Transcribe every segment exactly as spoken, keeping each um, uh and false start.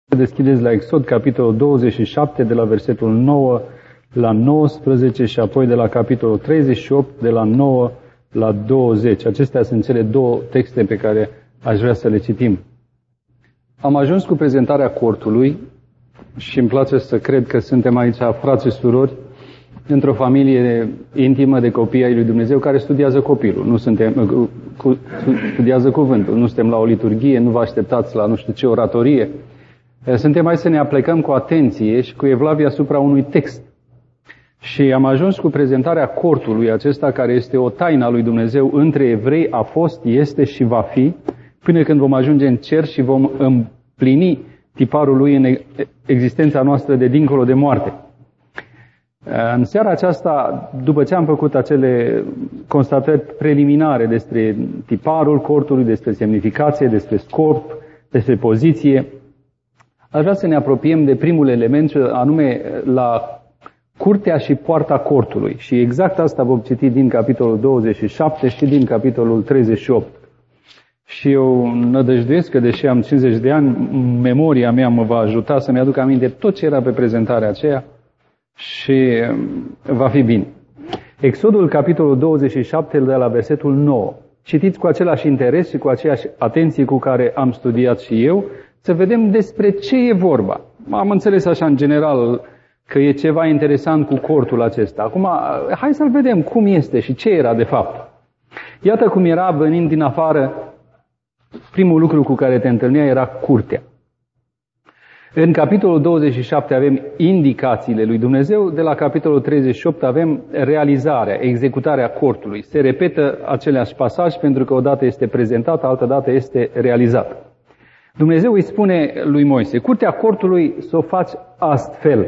Deschideți la Exod, capitolul douăzeci și șapte, de la versetul nouă la nouăsprezece și apoi de la capitolul treizeci și opt, de la nouă la douăzeci. Acestea sunt cele două texte pe care aș vrea să le citim. Am ajuns cu prezentarea cortului și îmi place să cred că suntem aici frați și surori într-o familie intimă de copii ai lui Dumnezeu care studiază copilul, nu suntem, cu, studiază cuvântul, nu suntem la o liturghie, nu vă așteptați la nu știu ce oratorie. Suntem aici să ne aplecăm cu atenție și cu evlavie asupra unui text. Și am ajuns cu prezentarea cortului acesta, care este o taină a lui Dumnezeu între evrei, a fost, este și va fi, până când vom ajunge în cer și vom împlini tiparul lui în existența noastră de dincolo de moarte. În seara aceasta, după ce am făcut acele constatări preliminare despre tiparul cortului, despre semnificație, despre scop, despre poziție, aș vrea să ne apropiem de primul element, anume la curtea și poarta cortului. Și exact asta vom citi din capitolul douăzeci și șapte și din capitolul treizeci și opt. Și eu nădăjduiesc că, deși am cincizeci de ani, memoria mea mă va ajuta să-mi aduc aminte tot ce era pe prezentarea aceea și va fi bine. Exodul, capitolul douăzeci și șapte, de la versetul nouă. Citiți cu același interes și cu aceeași atenție cu care am studiat și eu, să vedem despre ce e vorba. Am înțeles așa în general că e ceva interesant cu cortul acesta. Acum, hai să-l vedem cum este și ce era de fapt. Iată cum era venind din afară, primul lucru cu care te întâlnea era curtea. În capitolul douăzeci și șapte avem indicațiile lui Dumnezeu, de la capitolul treizeci și opt avem realizarea, executarea cortului. Se repetă aceleași pasaj pentru că odată este prezentat, altădată este realizat. Dumnezeu îi spune lui Moise, curtea cortului să o faci astfel.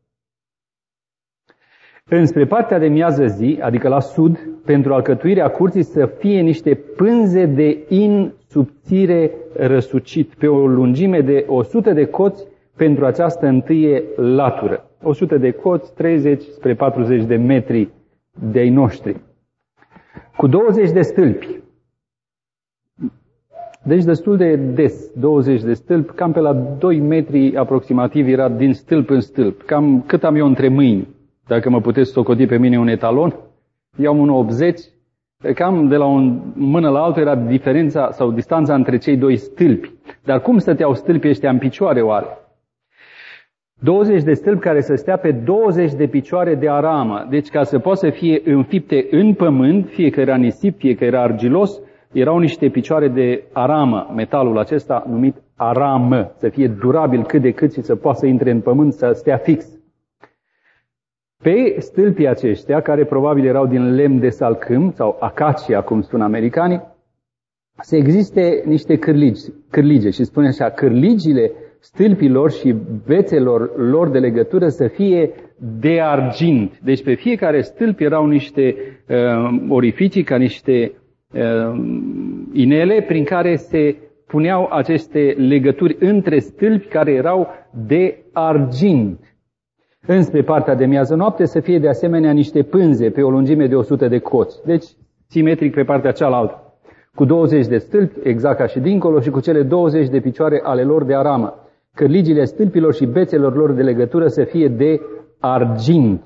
Înspre partea de miază zi, adică la sud, pentru alcătuirea curții să fie niște pânze de in subțire răsucit, pe o lungime de o sută de coți pentru această întâie latură. o sută de coți, treizeci spre patruzeci de metri de-ai noștri. Cu douăzeci de stâlpi. Deci destul de des, douăzeci de stâlpi, cam pe la doi metri aproximativ era din stâlp în stâlp. Cam cât am eu între mâini. Dacă mă puteți socoti pe mine un etalon, iau unu virgulă optzeci, cam de la o mână la altă era diferența sau distanța între cei doi stâlpi. Dar cum stăteau stâlpii ăștia în picioare oare? douăzeci de stâlpi care să stea pe douăzeci de picioare de aramă. Deci ca să poată să fie înfipte în pământ, fie că era nisip, fie că era argilos, erau niște picioare de aramă, metalul acesta numit aramă, să fie durabil cât de cât și să poată să intre în pământ, să stea fix. Pe stâlpii aceștia, care probabil erau din lemn de salcâm sau acacia, cum spun americanii, să existe niște cârligi, cârlige și spune așa, cârligile stâlpilor și bețelor lor de legătură să fie de argint. Deci pe fiecare stâlp erau niște uh, orificii, ca niște uh, inele prin care se puneau aceste legături între stâlpi care erau de argint. Înspre partea de miază noapte să fie de asemenea niște pânze pe o lungime de o sută de coți. Deci simetric pe partea cealaltă. Cu douăzeci de stâlpi, exact ca și dincolo, și cu cele douăzeci de picioare ale lor de aramă. Cârligile stâlpilor și bețelor lor de legătură să fie de argint.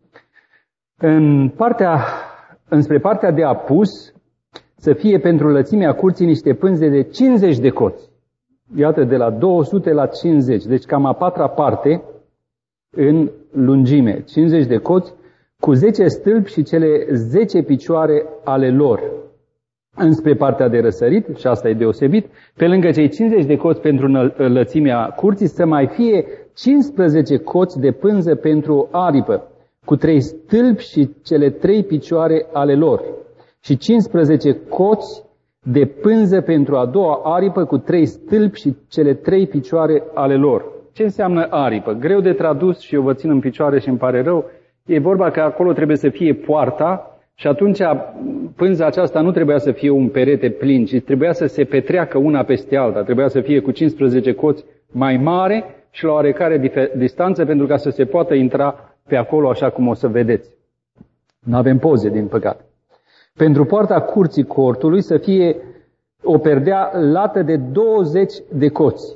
În partea, înspre partea de apus să fie pentru lățimea curții niște pânze de cincizeci de coți. Iată, de la două sute la cincizeci, deci cam a patra parte în lungime, cincizeci de coți, cu zece stâlpi și cele zece picioare ale lor. Înspre partea de răsărit, și asta e deosebit, pe lângă cei cincizeci de coți pentru lățimea curții, să mai fie cincisprezece coți de pânză pentru aripă, cu trei stâlpi și cele trei picioare ale lor, și cincisprezece coți de pânză pentru a doua aripă, cu trei stâlpi și cele trei picioare ale lor. Ce înseamnă aripă? Greu de tradus și eu vă țin în picioare și îmi pare rău. E vorba că acolo trebuie să fie poarta și atunci pânza aceasta nu trebuia să fie un perete plin, ci trebuia să se petreacă una peste alta. Trebuia să fie cu cincisprezece coți mai mare și la oarecare distanță pentru ca să se poată intra pe acolo așa cum o să vedeți. Nu avem poze, din păcate. Pentru poarta curții cortului să fie o perdea lată de douăzeci de coți.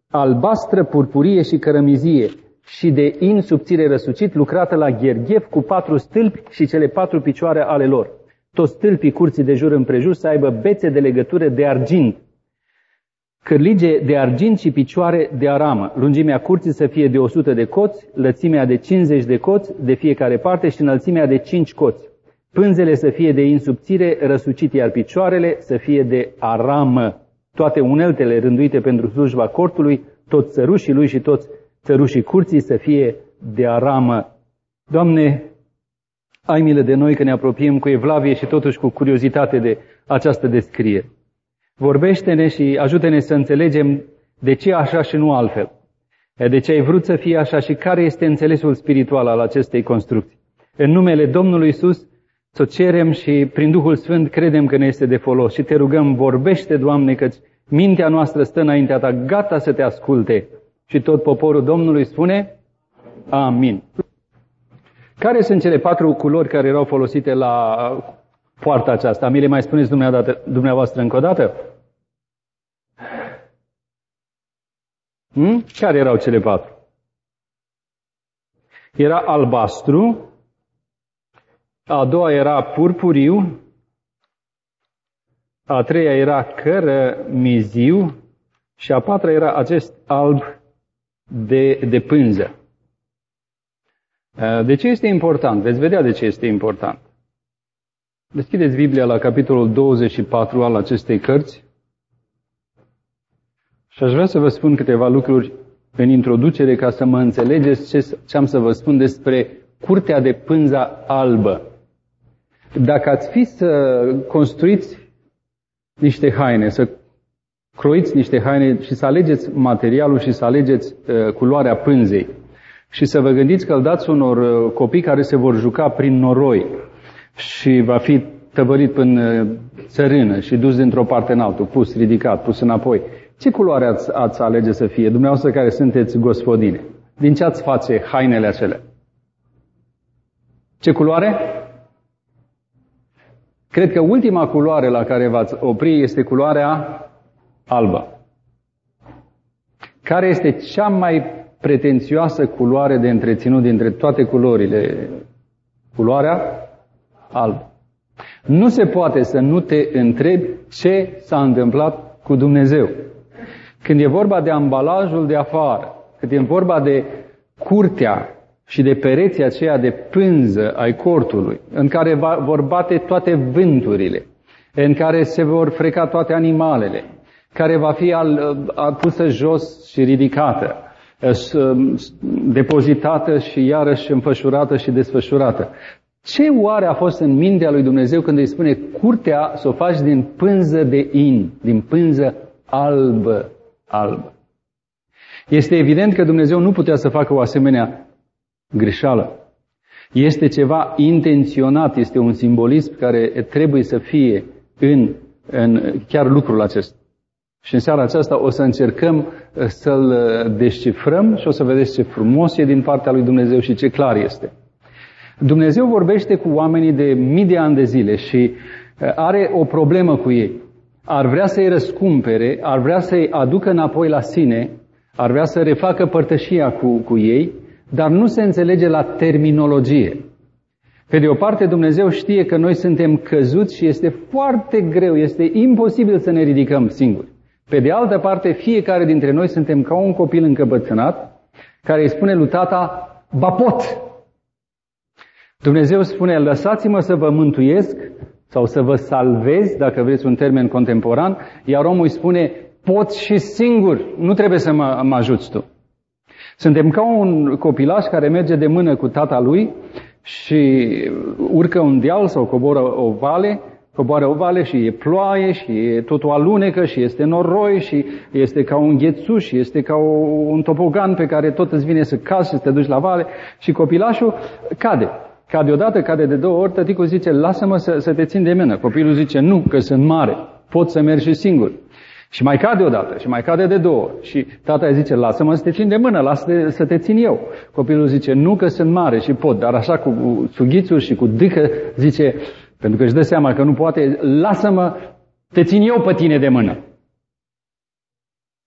albastră, purpurie și cărămizie, și de in subțire răsucit, lucrată la gherghef, cu patru stâlpi și cele patru picioare ale lor. Toți stâlpii curții de jur împrejur să aibă bețe de legătură de argint, cârlige de argint și picioare de aramă. Lungimea curții să fie de o sută de coți, lățimea de cincizeci de coți de fiecare parte și înălțimea de cinci coți. Pânzele să fie de in subțire răsucit, iar picioarele să fie de aramă. Toate uneltele rânduite pentru slujba cortului, toți țărușii lui și toți țărușii curții să fie de aramă. Doamne, ai milă de noi că ne apropiem cu evlavie și totuși cu curiozitate de această descriere. Vorbește-ne și ajută-ne să înțelegem de ce așa și nu altfel. De ce ai vrut să fie așa și care este înțelesul spiritual al acestei construcții. În numele Domnului Iisus să cerem și prin Duhul Sfânt credem că ne este de folos și te rugăm, vorbește, Doamne, căci mintea noastră stă înaintea Ta, gata să te asculte. Și tot poporul Domnului spune, amin. Care sunt cele patru culori care erau folosite la poarta aceasta? Mi le mai spuneți dumneavoastră încă o dată? Hmm? Care erau cele patru? Era albastru, a doua era purpuriu, a treia era cărămiziu și a patra era acest alb de, de pânză. De ce este important? Veți vedea de ce este important. Deschideți Biblia la capitolul douăzeci și patru al acestei cărți și aș vrea să vă spun câteva lucruri în introducere ca să mă înțelegeți ce, ce am să vă spun despre curtea de pânză albă. Dacă ați fi să construiți niște haine, să croiți niște haine și să alegeți materialul și să alegeți uh, culoarea pânzei și să vă gândiți că îl dați unor uh, copii care se vor juca prin noroi și va fi tăvălit până țărână și dus dintr-o parte în altul, pus, ridicat, pus înapoi. Ce culoare ați, ați alege să fie, dumneavoastră care sunteți gospodine? Din ce ați face hainele acelea? Ce culoare? Cred că ultima culoare la care v-ați opri este culoarea albă. Care este cea mai pretențioasă culoare de întreținut dintre toate culorile? Culoarea albă. Nu se poate să nu te întrebi ce s-a întâmplat cu Dumnezeu. Când e vorba de ambalajul de afară, când e vorba de curtea și de pereții aceia de pânză ai cortului, în care va, vor bate toate vânturile, în care se vor freca toate animalele, care va fi al, al, pusă jos și ridicată, depozitată și iarăși înfășurată și desfășurată. Ce oare a fost în mintea lui Dumnezeu când îi spune curtea să o faci din pânză de in, din pânză albă, albă? Este evident că Dumnezeu nu putea să facă o asemenea greșeală. Este ceva intenționat, este un simbolism care trebuie să fie în, în chiar lucrul acesta. Și în seara aceasta o să încercăm să-l descifrăm și o să vedeți ce frumos e din partea lui Dumnezeu și ce clar este. Dumnezeu vorbește cu oamenii de mii de ani de zile și are o problemă cu ei. Ar vrea să-i răscumpere, ar vrea să-i aducă înapoi la sine, ar vrea să refacă părtășia cu, cu ei, dar nu se înțelege la terminologie. Pe de o parte, Dumnezeu știe că noi suntem căzuți și este foarte greu, este imposibil să ne ridicăm singuri. Pe de altă parte, fiecare dintre noi suntem ca un copil încăpățânat care îi spune lui tata, ba pot! Dumnezeu spune, lăsați-mă să vă mântuiesc sau să vă salvez, dacă vreți un termen contemporan, iar omul îi spune, pot și singur, nu trebuie să mă, mă ajuți tu. Suntem ca un copilaș care merge de mână cu tata lui și urcă un deal sau coboară o vale, coboară o vale și e ploaie și e totul alunecă și este noroi și este ca un ghețuș și este ca o, un topogan pe care tot îți vine să cazi și să te duci la vale și copilașul cade. Cade odată, cade de două ori, tăticul zice, lasă-mă să, să te țin de mână. Copilul zice, nu, că sunt mare, pot să merg și singur. Și mai cade odată, și mai cade de două ori. Și tata îi zice, lasă-mă să te țin de mână, lasă să te țin eu. Copilul zice, nu, că sunt mare și pot, dar așa cu sughițul și cu dâcă, zice, pentru că își dă seama că nu poate, lasă-mă, te țin eu pe tine de mână.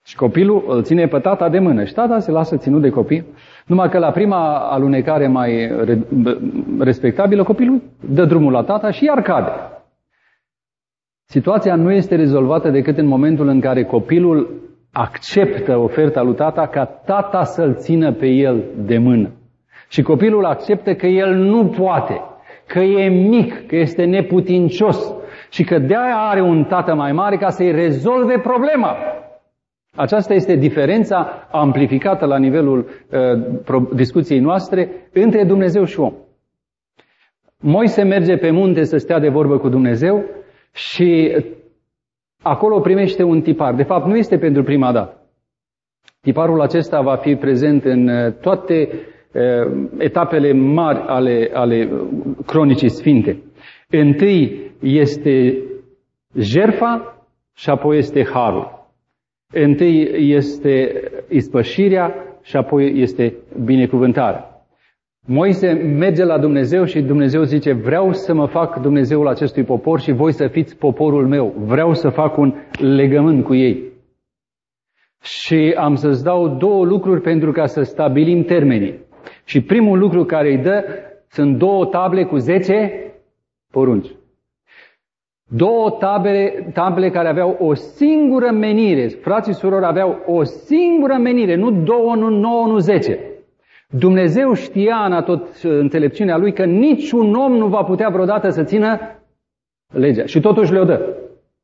Și copilul îl ține pe tata de mână și tata se lasă ținut de copil. Numai că la prima alunecare mai respectabilă, copilul dă drumul la tata și iar cade. Situația nu este rezolvată decât în momentul în care copilul acceptă oferta lui tata ca tata să-l țină pe el de mână. Și copilul acceptă că el nu poate, că e mic, că este neputincios și că de-aia are un tată mai mare ca să-i rezolve problema. Aceasta este diferența amplificată la nivelul uh, discuției noastre între Dumnezeu și om. Moise merge pe munte să stea de vorbă cu Dumnezeu și acolo primește un tipar. De fapt, nu este pentru prima dată. Tiparul acesta va fi prezent în toate uh, etapele mari ale, ale cronicii sfinte. Întâi este jertfa și apoi este harul. Întâi este ispășirea și apoi este binecuvântarea. Moise merge la Dumnezeu și Dumnezeu zice, vreau să mă fac Dumnezeul acestui popor și voi să fiți poporul meu. Vreau să fac un legământ cu ei. Și am să-ți dau două lucruri pentru ca să stabilim termenii. Și primul lucru care îi dă sunt două table cu zece porunci. Două table, table care aveau o singură menire. Frații și surori aveau o singură menire, nu două, nu nouă, nu zece. Dumnezeu știa în tot înțelepciunea lui că niciun om nu va putea vreodată să țină legea. Și totuși le-o dă.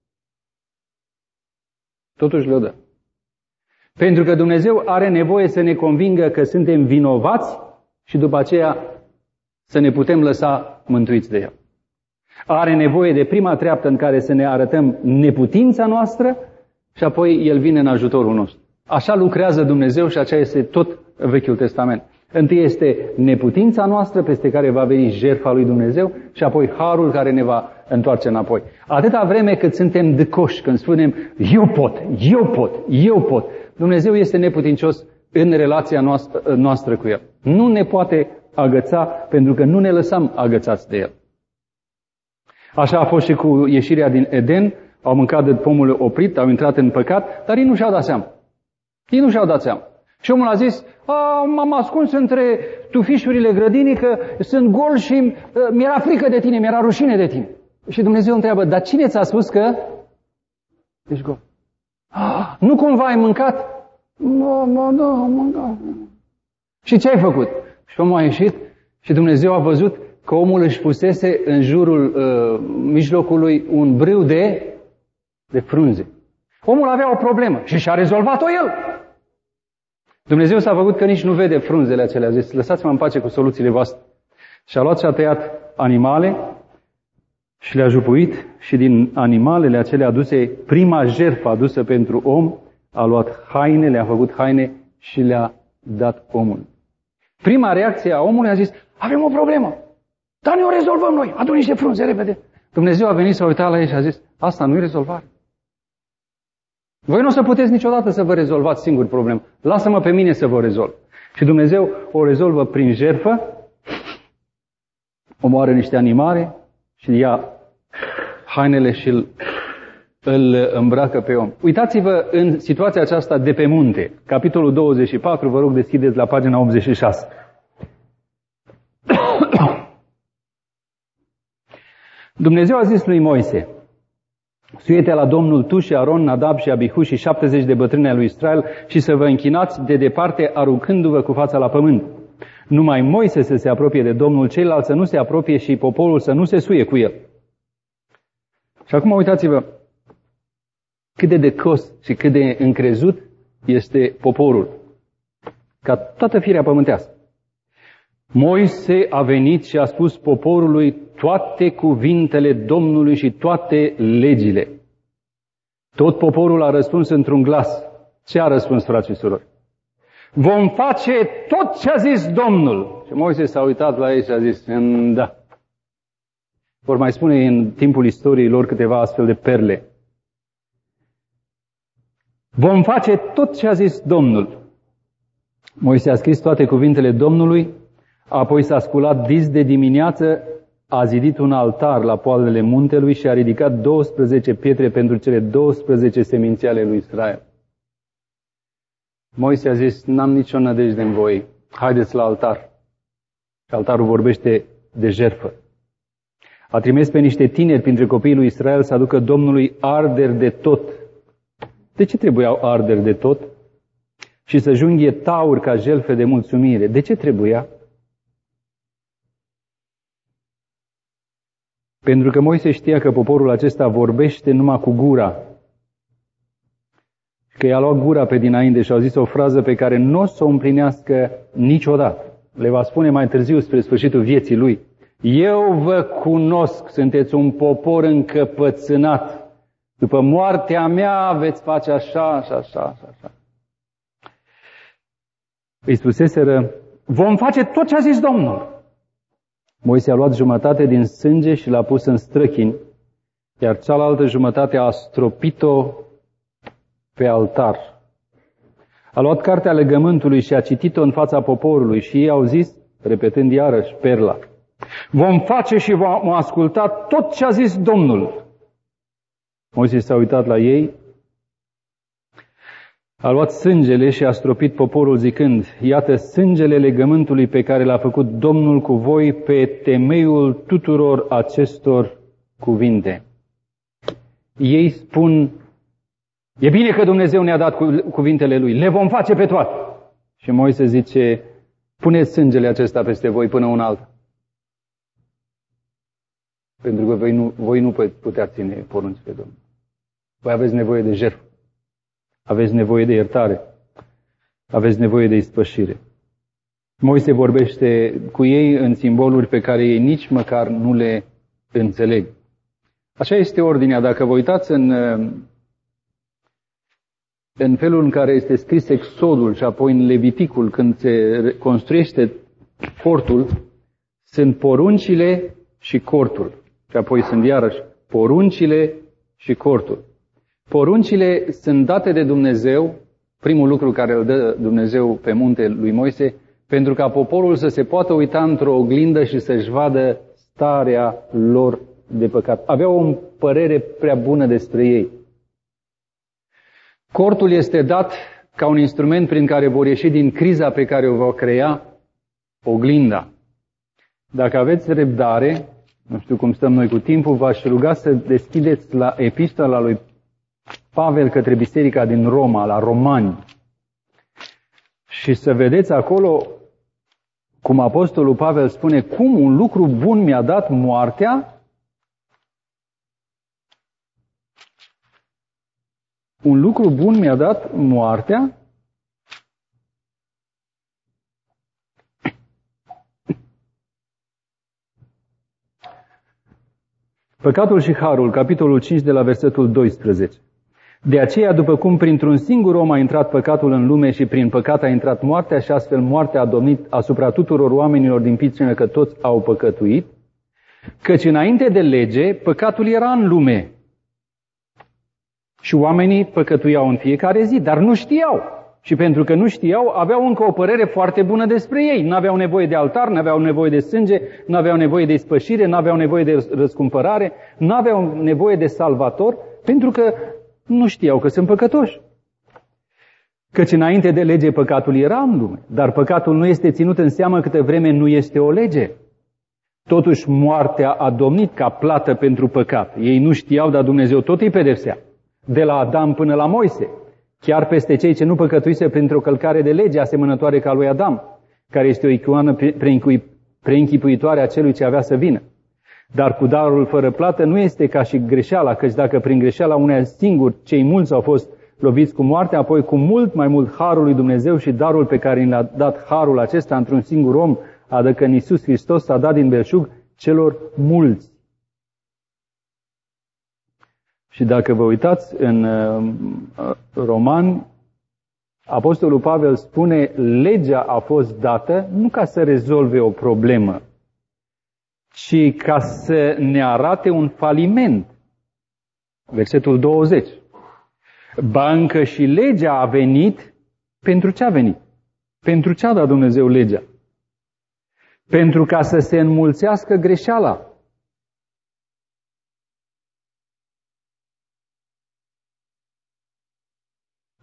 Totuși le-o dă. Pentru că Dumnezeu are nevoie să ne convingă că suntem vinovați și după aceea să ne putem lăsa mântuiți de El. Are nevoie de prima treaptă în care să ne arătăm neputința noastră și apoi El vine în ajutorul nostru. Așa lucrează Dumnezeu și aceea este tot Vechiul Testament. Întâi este neputința noastră peste care va veni jertfa lui Dumnezeu și apoi harul care ne va întoarce înapoi. Atâta vreme cât suntem dăcoși, când spunem eu pot, eu pot, eu pot, Dumnezeu este neputincios în relația noastră, noastră cu El. Nu ne poate agăța pentru că nu ne lăsăm agățați de El. Așa a fost și cu ieșirea din Eden, au mâncat de pomul oprit, au intrat în păcat, dar ei nu și-au dat seama. Ei nu și-au dat seama. Și omul a zis, a, m-am ascuns între tufișurile grădinii că sunt gol și a, mi-era frică de tine, mi-era rușine de tine. Și Dumnezeu întreabă, dar cine ți-a spus că ești gol? A, nu cumva ai mâncat? Nu, nu, nu, am mâncat. Și ce ai făcut? Și omul a ieșit și Dumnezeu a văzut că omul își pusese în jurul uh, mijlocului un brâu de, de frunze. Omul avea o problemă și și-a rezolvat-o el. Dumnezeu s-a făcut că nici nu vede frunzele acelea. A zis, lăsați-mă în pace cu soluțiile voastre. Și a luat și a tăiat animale și le-a jupuit și din animalele acelea aduse, prima jertfă adusă pentru om, a luat haine, le-a făcut haine și le-a dat omului. Prima reacție a omului a zis, avem o problemă. Dar ne o rezolvăm noi. Adu niște frunze repede. Dumnezeu a venit, s-a uitat la ei și a zis, asta nu e rezolvare. Voi nu o să puteți niciodată să vă rezolvați singur problema. Lasă-mă pe mine să vă rezolv. Și Dumnezeu o rezolvă prin jertfă, omoară niște animale și ia hainele și îl, îl îmbracă pe om. Uitați-vă în situația aceasta de pe munte. Capitolul douăzeci și patru, vă rog deschideți la pagina optzeci și șase. Dumnezeu a zis lui Moise, suiete la Domnul tu și Aron, Nadab și Abihu și șaptezeci de bătrâni ai lui Israel și să vă închinați de departe aruncându-vă cu fața la pământ. Numai Moise să se apropie de Domnul, ceilalți să nu se apropie și poporul să nu se suie cu el. Și acum uitați-vă cât de decos și cât de încrezut este poporul, ca toată firea pământească. Moise a venit și a spus poporului toate cuvintele Domnului și toate legile. Tot poporul a răspuns într-un glas. Ce a răspuns, frați și surori? Vom face tot ce a zis Domnul. Și Moise s-a uitat la ei și a zis, da. Vor mai spune în timpul istoriei lor câteva astfel de perle. Vom face tot ce a zis Domnul. Moise a scris toate cuvintele Domnului, apoi s-a sculat dis de dimineață, a zidit un altar la poalele muntelui și a ridicat douăsprezece pietre pentru cele douăsprezece seminții ale lui Israel. Moise a zis, n-am nicio nădejde în voi, haideți la altar. Și altarul vorbește de jertfă. A trimis pe niște tineri printre copiii lui Israel să aducă Domnului arderi de tot. De ce trebuiau arderi de tot? Și să junghie tauri ca jertfe de mulțumire. De ce trebuia? Pentru că Moise știa că poporul acesta vorbește numai cu gura. Că i-a luat gura pe dinainte și a zis o frază pe care nu o să o împlinească niciodată. Le va spune mai târziu, spre sfârșitul vieții lui. Eu vă cunosc, sunteți un popor încăpățânat. După moartea mea veți face așa, și așa, și așa. Îi spuseseră, vom face tot ce a zis Domnul. Moise a luat jumătate din sânge și l-a pus în străchini, iar cealaltă jumătate a stropit-o pe altar. A luat cartea legământului și a citit-o în fața poporului și ei au zis, repetând iarăși perla, vom face și vom asculta tot ce a zis Domnul. Moise s-a uitat la ei, a luat sângele și a stropit poporul zicând, iată sângele legământului pe care l-a făcut Domnul cu voi pe temeiul tuturor acestor cuvinte. Ei spun, e bine că Dumnezeu ne-a dat cuvintele Lui, le vom face pe toate. Și Moise zice, puneți sângele acesta peste voi până un alta. Pentru că voi nu, voi nu puteți ține poruncile Domnului. Voi aveți nevoie de jertfă. Aveți nevoie de iertare. Aveți nevoie de ispășire. Moise vorbește cu ei în simboluri pe care ei nici măcar nu le înțeleg. Așa este ordinea. Dacă vă uitați în, în felul în care este scris Exodul și apoi în Leviticul, când se construiește cortul, sunt poruncile și cortul. Și apoi sunt iarăși poruncile și cortul. Poruncile sunt date de Dumnezeu, primul lucru care îl dă Dumnezeu pe munte lui Moise, pentru ca poporul să se poată uita într-o oglindă și să-și vadă starea lor de păcat. Aveau o părere prea bună despre ei. Cortul este dat ca un instrument prin care vor ieși din criza pe care o va crea oglinda. Dacă aveți răbdare, nu știu cum stăm noi cu timpul, v-aș ruga să deschideți la epistola lui Pavel către biserica din Roma, la Romani, și să vedeți acolo cum apostolul Pavel spune, cum un lucru bun mi-a dat moartea, un lucru bun mi-a dat moartea, Păcatul și harul, capitolul cinci de la versetul doisprezece. De aceea, după cum printr-un singur om a intrat păcatul în lume și prin păcat a intrat moartea și astfel moartea a domnit asupra tuturor oamenilor din pricină că toți au păcătuit, căci înainte de lege, păcatul era în lume și oamenii păcătuiau în fiecare zi, dar nu știau. Și pentru că nu știau, aveau încă o părere foarte bună despre ei. N-aveau nevoie de altar, n-aveau nevoie de sânge, n-aveau nevoie de ispășire, n-aveau nevoie de răscumpărare, n-aveau nevoie de salvator, pentru că nu știau că sunt păcătoși. Căci înainte de lege păcatul era în lume, dar păcatul nu este ținut în seamă câtă vreme nu este o lege. Totuși moartea a domnit ca plată pentru păcat. Ei nu știau, dar Dumnezeu tot îi pedepsea. De la Adam până la Moise, chiar peste cei ce nu păcătuise printr-o călcare de lege asemănătoare ca lui Adam, care este o icoană preînchipuitoare a celui ce avea să vină. Dar cu darul fără plată nu este ca și greșeala, căci dacă prin greșeala unei singur cei mulți au fost loviți cu moarte, apoi cu mult mai mult harul lui Dumnezeu și darul pe care l-a dat harul acesta într-un singur om, adică în Iisus Hristos s-a dat din belșug celor mulți. Și dacă vă uitați în uh, Romani, apostolul Pavel spune, legea a fost dată nu ca să rezolve o problemă, ci ca să ne arate un faliment. Versetul douăzeci. Ba încă și legea a venit, pentru ce a venit? Pentru ce a dat Dumnezeu legea? Pentru ca să se înmulțească greșeala.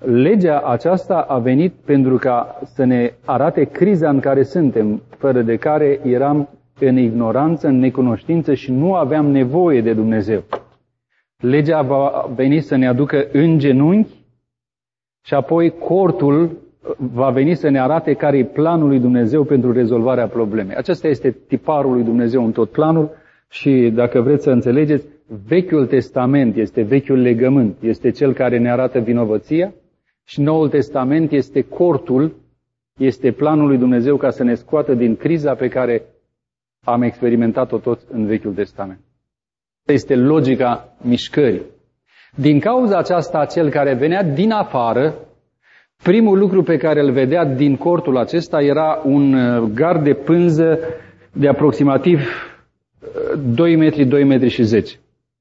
Legea aceasta a venit pentru ca să ne arate criza în care suntem, fără de care eram în ignoranță, în necunoștință și nu aveam nevoie de Dumnezeu. Legea va veni să ne aducă în genunchi și apoi cortul va veni să ne arate care e planul lui Dumnezeu pentru rezolvarea problemei. Acesta este tiparul lui Dumnezeu în tot planul și, dacă vreți să înțelegeți, Vechiul Testament este Vechiul Legământ, este cel care ne arată vinovăția și Noul Testament este cortul, este planul lui Dumnezeu ca să ne scoată din criza pe care am experimentat-o toți în Vechiul Testament. Este logica mișcării. Din cauza aceasta, cel care venea din afară, primul lucru pe care îl vedea din cortul acesta era un gard de pânză de aproximativ doi metri, doi metri și zece.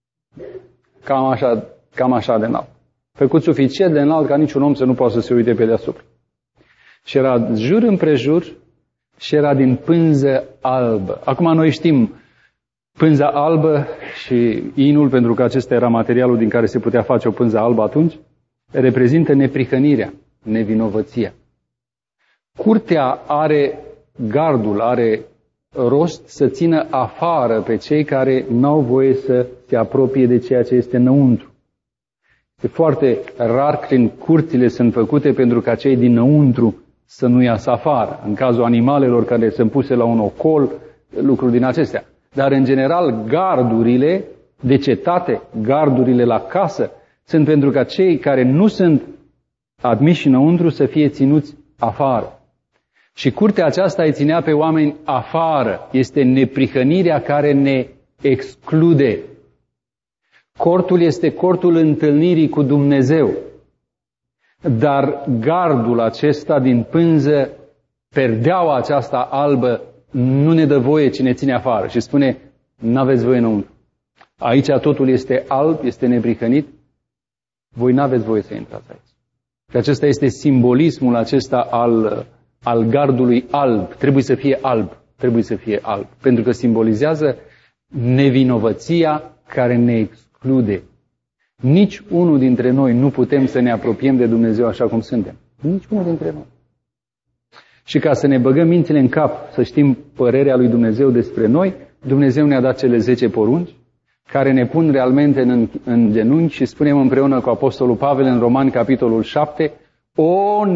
Cam așa, cam așa de înalt. Făcut suficient de înalt ca niciun om să nu poată să se uite pe deasupra. Și era jur împrejur și era din pânză albă. Acum noi știm pânza albă și inul, pentru că acesta era materialul din care se putea face o pânză albă atunci, reprezintă neprihănirea, nevinovăția. Curtea are gardul, are rost să țină afară pe cei care n-au voie să se apropie de ceea ce este înăuntru. E foarte rar când curțile sunt făcute pentru ca cei dinăuntru să nu iasă afară. În cazul animalelor care sunt puse la un ocol, lucruri din acestea. Dar în general gardurile de cetate, gardurile la casă, sunt pentru ca cei care nu sunt admiși înăuntru să fie ținuți afară. Și curtea aceasta îi ținea pe oameni afară. Este neprihănirea care ne exclude. Cortul este cortul întâlnirii cu Dumnezeu. Dar gardul acesta din pânză, perdeaua aceasta albă, nu ne dă voie cine ține afară și spune, n-aveți voie înăuntru. Aici totul este alb, este neprihănit, voi n-aveți voie să intrați aici. Și acesta este simbolismul acesta al, al gardului alb. Trebuie să fie alb, trebuie să fie alb. Pentru că simbolizează nevinovăția care ne exclude. Nici unul dintre noi nu putem să ne apropiem de Dumnezeu așa cum suntem. Nici unul dintre noi. Și ca să ne băgăm mințile în cap, să știm părerea lui Dumnezeu despre noi, Dumnezeu ne-a dat cele zece porunci, care ne pun realmente în, în genunchi și spunem împreună cu Apostolul Pavel în Romani, capitolul șapte, o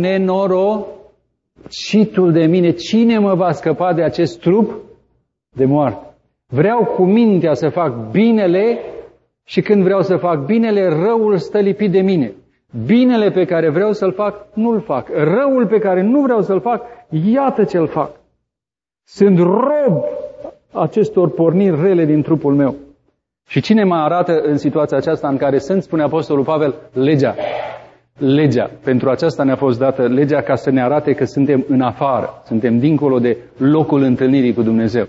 nenorocitul de mine, cine mă va scăpa de acest trup de moarte? Vreau cu mintea să fac binele și când vreau să fac binele, răul stă lipit de mine. Binele pe care vreau să-l fac, nu-l fac. Răul pe care nu vreau să-l fac, iată ce-l fac. Sunt rob acestor porniri rele din trupul meu. Și cine mă arată în situația aceasta în care sunt, spune Apostolul Pavel, legea. Legea. Pentru aceasta ne-a fost dată legea ca să ne arate că suntem în afară. Suntem dincolo de locul întâlnirii cu Dumnezeu.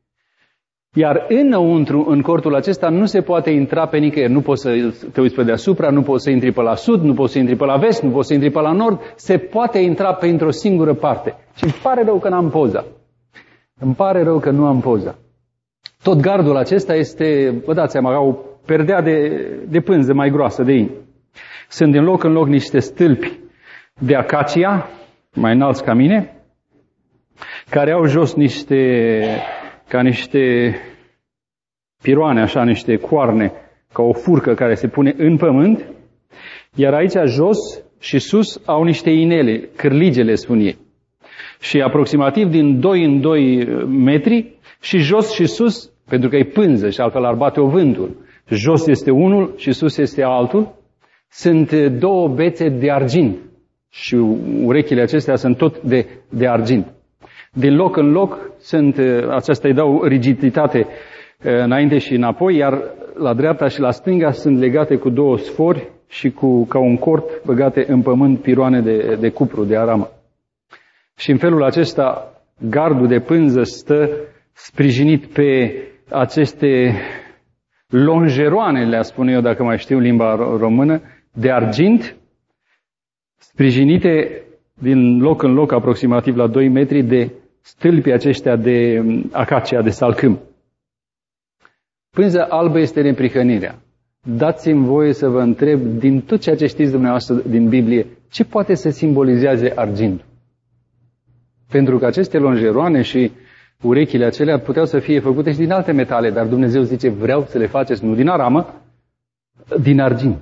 Iar înăuntru, în cortul acesta, nu se poate intra pe nicăieri. Nu poți să te uiți pe deasupra, nu poți să intri pe la sud, nu poți să intri pe la vest, nu poți să intri pe la nord. Se poate intra pe într-o singură parte. Și îmi pare rău că n-am poza. Îmi pare rău că nu am poza. Tot gardul acesta este, vă dați seama, o perdea de, de pânză mai groasă de in. Sunt din loc în loc niște stâlpi de acacia, mai înalți ca mine, care au jos niște... ca niște piroane, așa, niște coarne, ca o furcă care se pune în pământ, iar aici jos și sus au niște inele, cârligele spun ei. Și aproximativ din doi în doi metri și jos și sus, pentru că e pânză și altfel ar bate-o vântul. Jos este unul și sus este altul. Sunt două bețe de argint și urechile acestea sunt tot de, de argint. Din loc în loc, sunt, aceasta îi dau rigiditate înainte și înapoi, iar la dreapta și la stânga sunt legate cu două sfori și cu, ca un cort băgate în pământ piroane de, de cupru, de aramă. Și în felul acesta, gardul de pânză stă sprijinit pe aceste lonjeroane, le-a spune eu dacă mai știu limba română, de argint, sprijinite din loc în loc, aproximativ la doi metri, de stâlpii aceștia de acacia, de salcâm. Pânza albă este neprihănirea. Dați-mi voie să vă întreb, din tot ceea ce știți dumneavoastră din Biblie, Ce poate să simbolizeze argintul? Pentru că aceste lonjeroane și urechile acelea puteau să fie făcute și din alte metale, dar Dumnezeu zice, vreau să le faceți nu din aramă, din argint.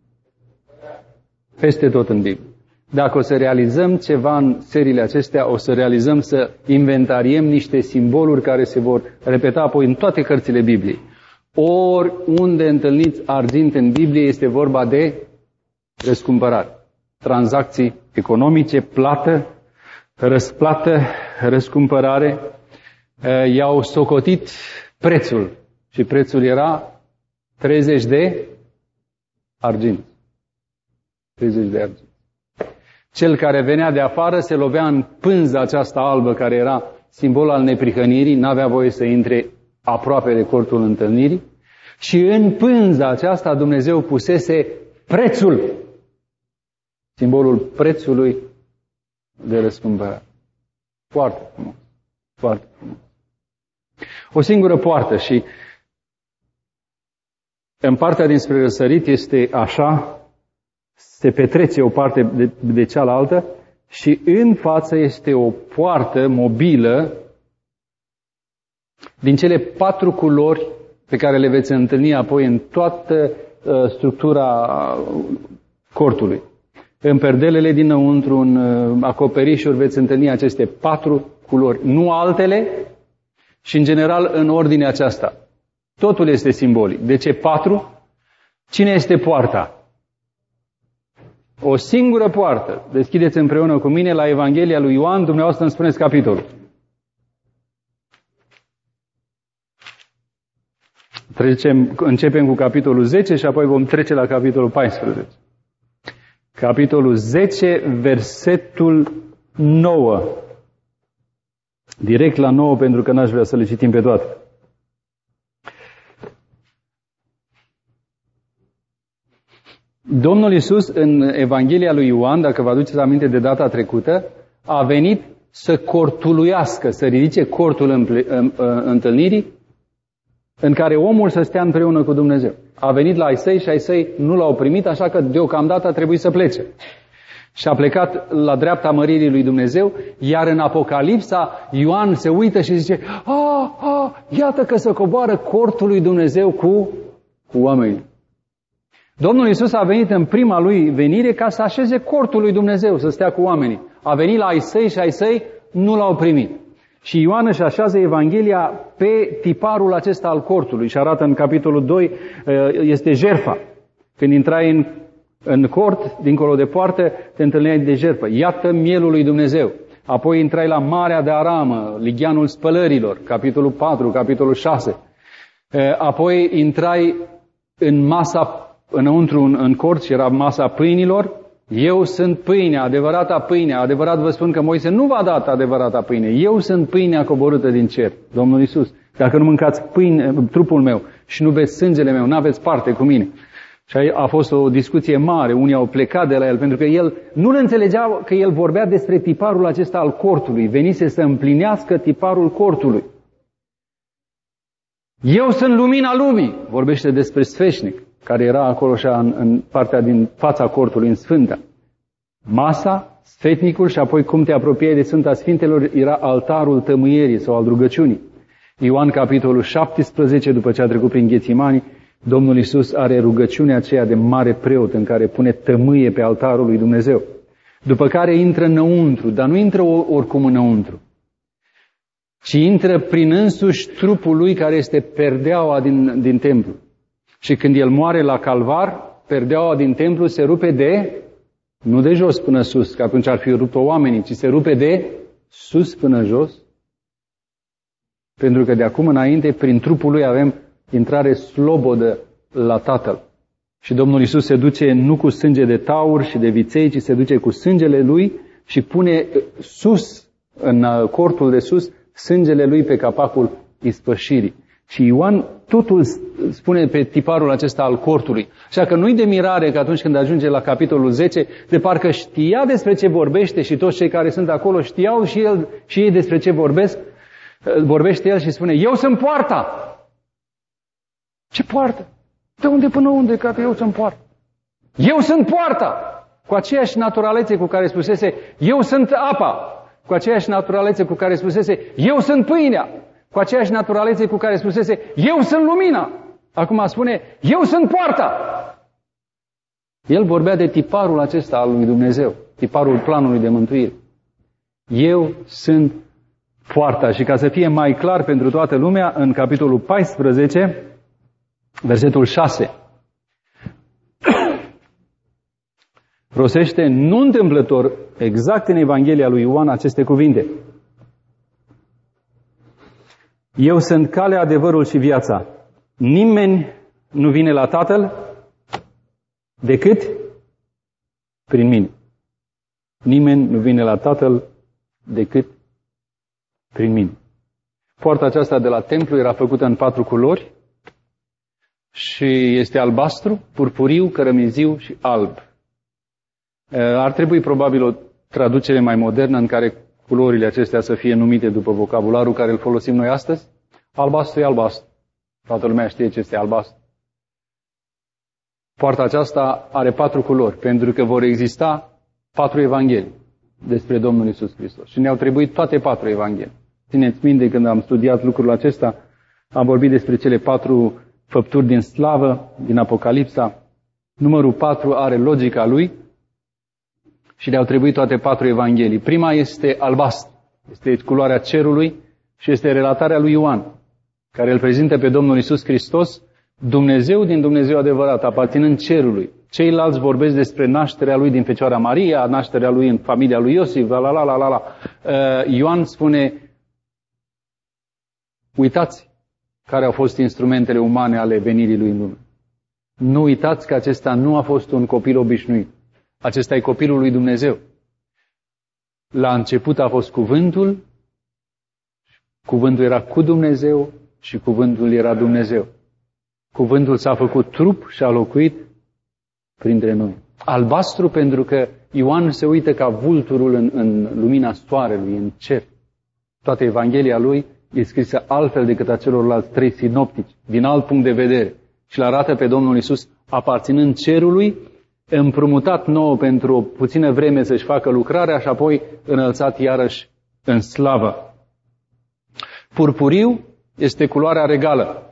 Peste tot în Biblie. Dacă o să realizăm ceva în seriile acestea, o să realizăm să inventariem niște simboluri care se vor repeta apoi în toate cărțile Bibliei. Oriunde întâlniți argint în Biblie este vorba de răscumpărare. Tranzacții economice, plată, răsplată, răscumpărare. I-au socotit prețul și prețul era treizeci de argint. treizeci de argint. Cel care venea de afară se lovea în pânza aceasta albă care era simbol al neprihănirii, n-avea voie să intre aproape de cortul întâlnirii și în pânza aceasta Dumnezeu pusese prețul, simbolul prețului de răscumpărare. Foarte frumos, foarte frumos. O singură poartă și în partea dinspre răsărit este așa, se petrece o parte de, de cealaltă și în față este o poartă mobilă din cele patru culori pe care le veți întâlni apoi în toată uh, structura cortului. În perdelele dinăuntru, în uh, acoperișuri veți întâlni aceste patru culori, nu altele și în general în ordinea aceasta. Totul este simbolic. De ce patru? Cine este poarta? O singură poartă. Deschideți împreună cu mine la Evanghelia lui Ioan, dumneavoastră îmi spuneți capitolul. Trecem, începem cu capitolul zece și apoi vom trece la capitolul paisprezece. Capitolul zece, versetul nouă. Direct la nouă, pentru că n-aș vrea să le citim pe toate. Domnul Iisus, în Evanghelia lui Ioan, dacă vă aduceți aminte de data trecută, a venit să cortuluiască, să ridice cortul întâlnirii, în care omul să stea împreună cu Dumnezeu. A venit la ai săi și ai săi nu l-au primit, așa că deocamdată a trebuit să plece. Și a plecat la dreapta măririi lui Dumnezeu, iar în Apocalipsa Ioan se uită și zice, ah, ah, iată că se coboară cortul lui Dumnezeu cu, cu oamenii. Domnul Iisus a venit în prima lui venire ca să așeze cortul lui Dumnezeu, să stea cu oamenii. A venit la ai săi și ai săi nu l-au primit. Și Ioan își așează Evanghelia pe tiparul acesta al cortului și arată în capitolul doi, este jertfa. Când intrai în, în cort, dincolo de poartă, te întâlneai de jertfă. Iată mielul lui Dumnezeu. Apoi intrai la Marea de Aramă, Ligheanul Spălărilor, capitolul patru, capitolul șase. Apoi intrai în masa, înăuntru în, în cort și era masa pâinilor. Eu sunt pâinea, adevărata pâine. Adevărat vă spun că Moise nu v-a dat adevărata pâine. Eu sunt pâinea coborâtă din cer, Domnul Iisus. Dacă nu mâncați pâine, trupul meu și nu beți sângele meu, n-aveți parte cu mine. Și a fost o discuție mare. Unii au plecat de la el pentru că el nu-l înțelegea că el vorbea despre tiparul acesta al cortului. Venise să împlinească tiparul cortului. Eu sunt lumina lumii. Vorbește despre sfeșnic, care era acolo așa în, în partea din fața cortului, în Sfânta. Masa, sfetnicul și apoi cum te apropiai de Sfânta Sfintelor era altarul tămâierii sau al rugăciunii. Ioan capitolul șaptesprezece, după ce a trecut prin Ghețimani, Domnul Iisus are rugăciunea aceea de mare preot în care pune tămâie pe altarul lui Dumnezeu. După care intră înăuntru, dar nu intră oricum înăuntru, ci intră prin însuși trupul lui care este perdeaua din, din templu. Și când el moare la calvar, perdeaua din templu se rupe de, nu de jos până sus, că atunci ar fi rupt-o oamenii, ci se rupe de sus până jos. Pentru că de acum înainte, prin trupul lui avem intrare slobodă la Tatăl. Și Domnul Iisus se duce nu cu sânge de taur și de viței, ci se duce cu sângele lui și pune sus, în cortul de sus, sângele lui pe capacul ispășirii. Și Ioan totul spune pe tiparul acesta al cortului. Așa că nu-i de mirare că atunci când ajunge la capitolul zece, de parcă știa despre ce vorbește și toți cei care sunt acolo știau și, el, și ei despre ce vorbesc, vorbește el și spune, eu sunt poarta! Ce poartă? De unde până unde? Că eu sunt poarta. Eu sunt poarta! cu aceeași naturalețe cu care spusese, eu sunt apa, cu aceeași naturalețe cu care spusese, eu sunt pâinea, cu aceeași naturalețe cu care spusese, eu sunt lumina. Acum spune, eu sunt poarta. El vorbea de tiparul acesta al lui Dumnezeu, tiparul planului de mântuire. Eu sunt poarta. Și ca să fie mai clar pentru toată lumea, în capitolul paisprezece, versetul șase, rostește nu întâmplător, exact în Evanghelia lui Ioan, aceste cuvinte. Eu sunt calea, adevărul și viața. Nimeni nu vine la Tatăl decât prin mine. Nimeni nu vine la Tatăl decât prin mine. Poarta aceasta de la templu era făcută în patru culori și este albastru, purpuriu, cărămiziu și alb. Ar trebui probabil o traducere mai modernă în care culorile acestea să fie numite după vocabularul care îl folosim noi astăzi. Albastru e albastru. Toată lumea știe ce este albastru. Poarta aceasta are patru culori, pentru că vor exista patru evanghelii despre Domnul Iisus Hristos. Și ne-au trebuit toate patru evanghelii. Țineți minte, când am studiat lucrul acesta, am vorbit despre cele patru făpturi din slavă, din Apocalipsa. Numărul patru are logica lui și ne-au trebuit toate patru evanghelii. Prima este albastru, este culoarea cerului și este relatarea lui Ioan, care îl prezintă pe Domnul Iisus Hristos, Dumnezeu din Dumnezeu adevărat, aparținând cerului. Ceilalți vorbesc despre nașterea lui din Fecioara Maria, nașterea lui în familia lui Iosif, la la la la la la. Ioan spune, uitați care au fost instrumentele umane ale venirii lui în lume. Nu uitați că acesta nu a fost un copil obișnuit. Acesta e copilul lui Dumnezeu. La început a fost cuvântul, cuvântul era cu Dumnezeu și cuvântul era Dumnezeu. Cuvântul s-a făcut trup și a locuit printre noi. Albastru pentru că Ioan se uită ca vulturul în, în lumina soarelui, în cer. Toată Evanghelia lui e scrisă altfel decât a celorlalți trei sinoptici, din alt punct de vedere. Și îl arată pe Domnul Iisus aparținând cerului, împrumutat nouă pentru o puțină vreme să-și facă lucrarea și apoi înălțat iarăși în slavă. Purpuriu este culoarea regală.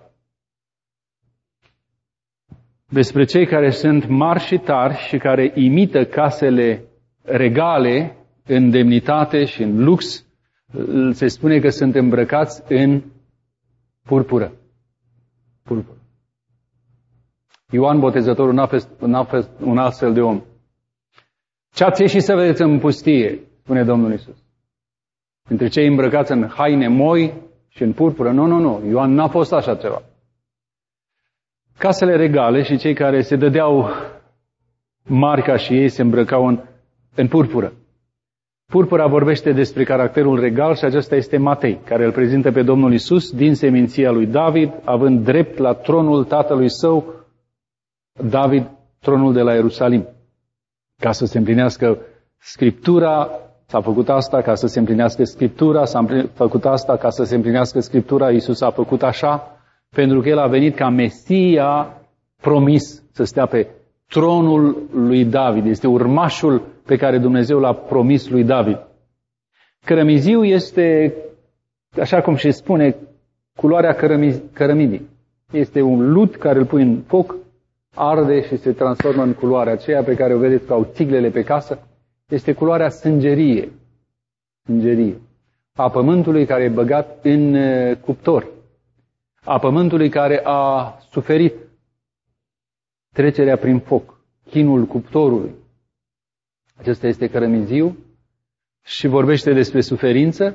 Despre cei care sunt mari și tari și care imită casele regale în demnitate și în lux, se spune că sunt îmbrăcați în purpură. Purpură. Ioan Botezătorul n-a fost, n-a fost un astfel de om. Ce ați ieșit să vedeți în pustie, spune Domnul Iisus. Între cei îmbrăcați în haine moi și în purpură. Nu, nu, nu. Ioan n-a fost așa ceva. Casele regale și cei care se dădeau mari ca și ei se îmbrăcau în, în purpură. Purpura vorbește despre caracterul regal și acesta este Matei, care îl prezintă pe Domnul Iisus din seminția lui David, având drept la tronul tatălui său, David, tronul de la Ierusalim. Ca să se împlinească Scriptura, s-a făcut asta ca să se împlinească Scriptura, s-a făcut asta ca să se împlinească Scriptura, Iisus a făcut așa, pentru că El a venit ca Mesia promis să stea pe tronul lui David. Este urmașul pe care Dumnezeu l-a promis lui David. Cărămiziu este, așa cum se spune, culoarea cărămidii. Este un lut care îl pui în foc, arde și se transformă în culoarea aceea pe care o vedeți ca au țiglele pe casă. Este culoarea sângerie. Sângerie. A pământului care e băgat în cuptor. A pământului care a suferit trecerea prin foc, chinul cuptorului. Acesta este cărămiziu și vorbește despre suferință.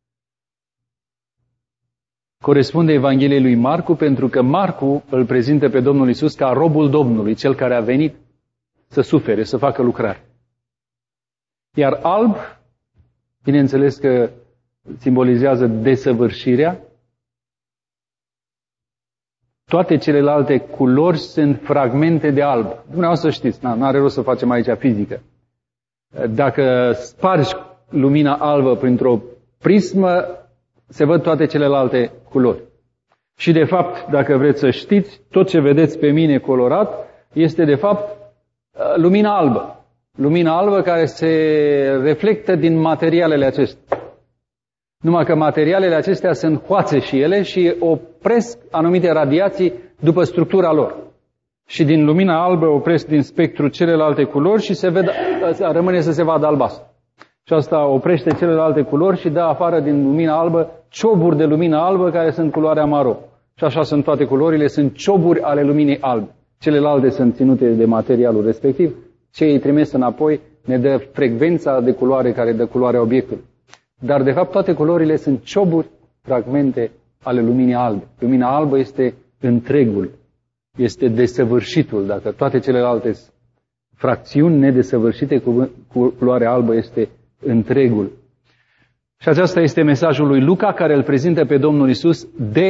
Corespunde Evangheliei lui Marcu, pentru că Marcu îl prezintă pe Domnul Iisus ca robul Domnului, cel care a venit să sufere, să facă lucrare. Iar alb, bineînțeles că simbolizează desăvârșirea. Toate celelalte culori sunt fragmente de alb. Dumneavoastră știți, n-are rost să facem aici fizică. Dacă spargi lumina albă printr-o prismă, se văd toate celelalte culori. Și de fapt, dacă vreți să știți, tot ce vedeți pe mine colorat este de fapt lumina albă. Lumina albă care se reflectă din materialele acestea. Numai că materialele acestea sunt hoațe și ele și opresc anumite radiații după structura lor. Și din lumina albă opresc din spectru celelalte culori și se vede, rămâne să se vadă albastru. Și asta oprește celelalte culori și dă afară din lumina albă cioburi de lumină albă care sunt culoarea maro. Și așa sunt toate culorile, sunt cioburi ale luminii albe. Celelalte sunt ținute de materialul respectiv. Ce îi trimis înapoi ne dă frecvența de culoare care dă culoarea obiectului. Dar de fapt toate culorile sunt cioburi, fragmente ale luminii albe. Lumina albă este întregul, este desăvârșitul. Dacă toate celelalte fracțiuni nedesăvârșite, cu culoarea albă este întregul. Și aceasta este mesajul lui Luca, care îl prezintă pe Domnul Iisus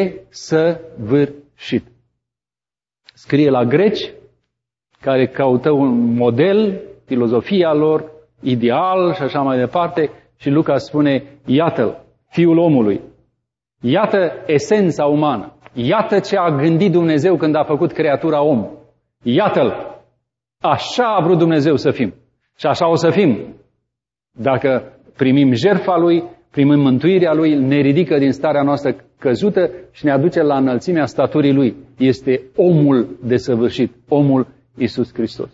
desăvârșit. Scrie la greci, care caută un model, filozofia lor, ideal și așa mai departe, și Luca spune, iată-l, Fiul omului, iată esența umană, iată ce a gândit Dumnezeu când a făcut creatura om, iată-l, așa a vrut Dumnezeu să fim și așa o să fim. Dacă primim jertfa Lui, primim mântuirea Lui, ne ridică din starea noastră căzută și ne aduce la înălțimea staturii Lui. Este omul desăvârșit, omul Iisus Hristos.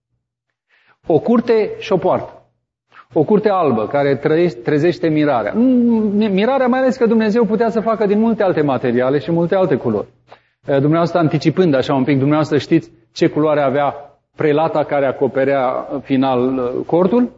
O curte și o poartă. O curte albă care trezește mirarea. Mirarea mai ales că Dumnezeu putea să facă din multe alte materiale și multe alte culori. Dumneavoastră, anticipând așa un pic, dumneavoastră știți ce culoare avea prelata care acoperea final cortul?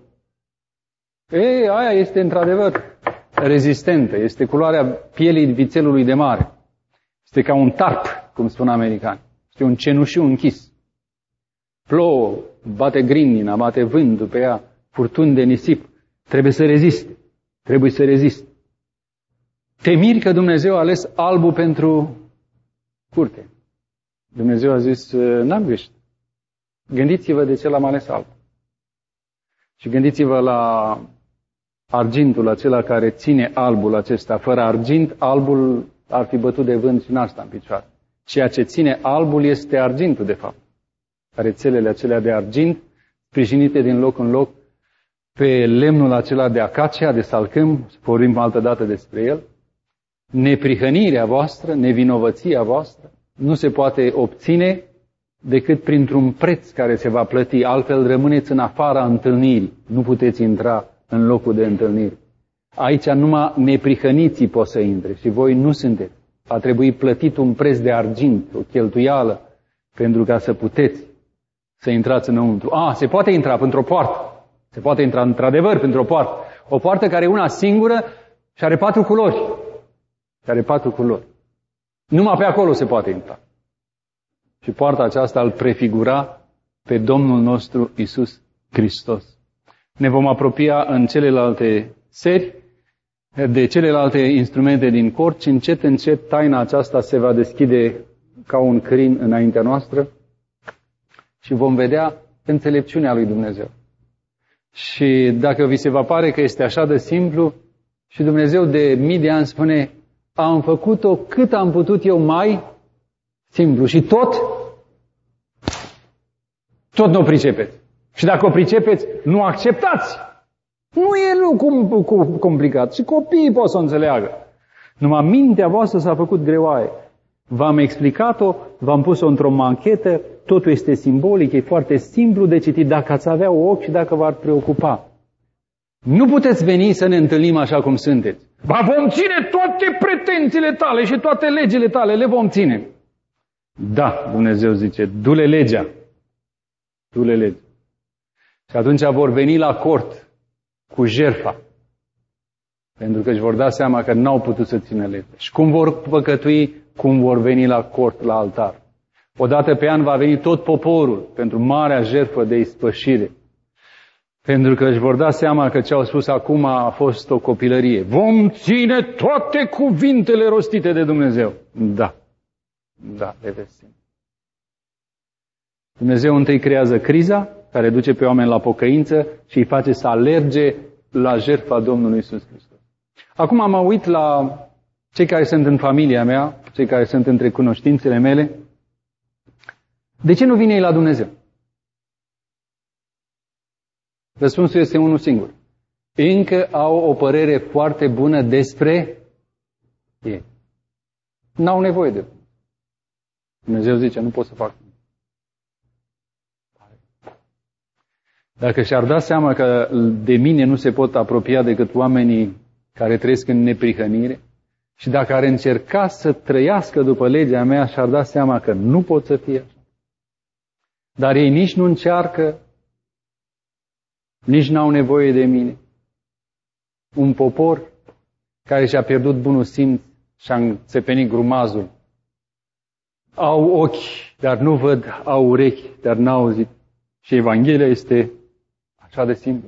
Ei, aia este într-adevăr rezistentă. Este culoarea pielii vițelului de mare. Este ca un tarp, cum spun americani. Este un cenușiu închis. Plouă, bate grindina, bate vântul pe ea, furtuni de nisip. Trebuie să reziste. Trebuie să reziste. Te miri că Dumnezeu a ales albul pentru curte. Dumnezeu a zis, n-am greșit. Gândiți-vă de ce l-am ales alb. Și gândiți-vă la argintul acela care ține albul acesta. Fără argint, albul ar fi bătut de vânt și n-ar sta în picioare. Ceea ce ține albul este argintul, de fapt. Rețelele acelea de argint, sprijinite din loc în loc pe lemnul acela de acacia, de salcâm, vorbim altă dată despre el. Neprihănirea voastră, nevinovăția voastră, nu se poate obține decât printr-un preț care se va plăti, altfel rămâneți în afara întâlnirii. Nu puteți intra în locul de întâlnire. Aici numai neprihăniții pot să intre și voi nu sunteți. A trebuit plătit un preț de argint, o cheltuială, pentru ca să puteți să intrați înăuntru. A, se poate intra printr-o poartă. Se poate intra într-adevăr printr-o poartă. O poartă care e una singură și are patru culori. Și are patru culori. Numai pe acolo se poate intra. Și poarta aceasta îl prefigura pe Domnul nostru Iisus Hristos. Ne vom apropia în celelalte seri de celelalte instrumente din cort și încet, încet taina aceasta se va deschide ca un crin înaintea noastră și vom vedea înțelepciunea lui Dumnezeu. Și dacă vi se va pare că este așa de simplu, și Dumnezeu de mii de ani spune, am făcut-o cât am putut eu mai simplu și tot, tot nu o pricepeți. Și dacă o pricepeți, nu acceptați. Nu e lucru complicat. Și copiii pot să o înțeleagă. Numai mintea voastră s-a făcut greoaie. V-am explicat-o, v-am pus-o într-o manchetă, totul este simbolic, e foarte simplu de citit dacă ați avea ochi și dacă v-ar preocupa. Nu puteți veni să ne întâlnim așa cum sunteți. Ba, vom ține toate pretențiile tale și toate legile tale, le vom ține. Da, Dumnezeu zice, du-le legea. Du-le legea. Și atunci vor veni la cort cu jertfa. Pentru că își vor da seama că n-au putut să țină legea. Și cum vor păcătui, cum vor veni la cort, la altar. Odată pe an va veni tot poporul pentru marea jertfă de ispășire. Pentru că își vor da seama că ce au spus acum a fost o copilărie. Vom ține toate cuvintele rostite de Dumnezeu. Da. Da, le veți. Dumnezeu întâi creează criza, care duce pe oameni la pocăință și îi face să alerge la jertfa Domnului Iisus Hristos. Acum mă uit la cei care sunt în familia mea, cei care sunt între cunoștințele mele. De ce nu vine ei la Dumnezeu? Răspunsul este unul singur. Încă au o părere foarte bună despre ei. N-au nevoie de Dumnezeu zice, nu pot să fac. Dacă și-ar da seama că de mine nu se pot apropia decât oamenii care trăiesc în neprihănire, și dacă ar încerca să trăiască după legea mea, și-ar da seama că nu pot să fie așa. Dar ei nici nu încearcă, nici n-au nevoie de mine. Un popor care și-a pierdut bunul simț și-a înțepenit grumazul. Au ochi, dar nu văd, au urechi, dar n-au auzit. Și Evanghelia este așa de simplă.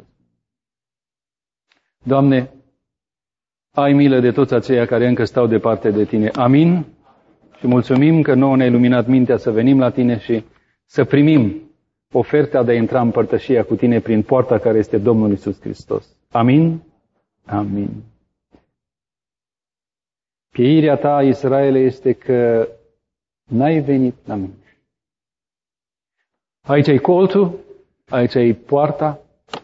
Doamne, ai milă de toți aceia care încă stau departe de Tine. Amin. Și mulțumim că nouă ne-ai luminat mintea să venim la Tine și să primim oferta de a intra în părtășia cu Tine prin poarta care este Domnul Iisus Hristos. Amin. Amin. Pieirea ta, Israele, este că n-ai venit la mine. Aici e colțul, aici e poarta.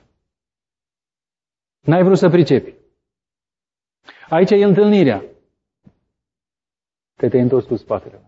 N-ai vrut să pricepi. Aici e întâlnirea. Că te-ai întors cu spatele.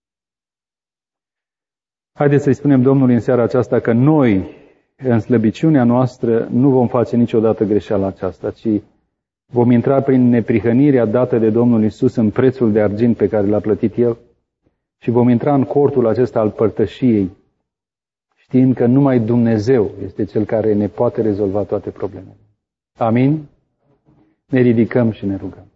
Haideți să-i spunem Domnului în seara aceasta că noi, în slăbiciunea noastră, nu vom face niciodată greșeala aceasta, ci vom intra prin neprihănirea dată de Domnul Iisus în prețul de argint pe care l-a plătit El și vom intra în cortul acesta al părtășiei, știind că numai Dumnezeu este Cel care ne poate rezolva toate problemele. Amin? Ne ridicăm și ne rugăm.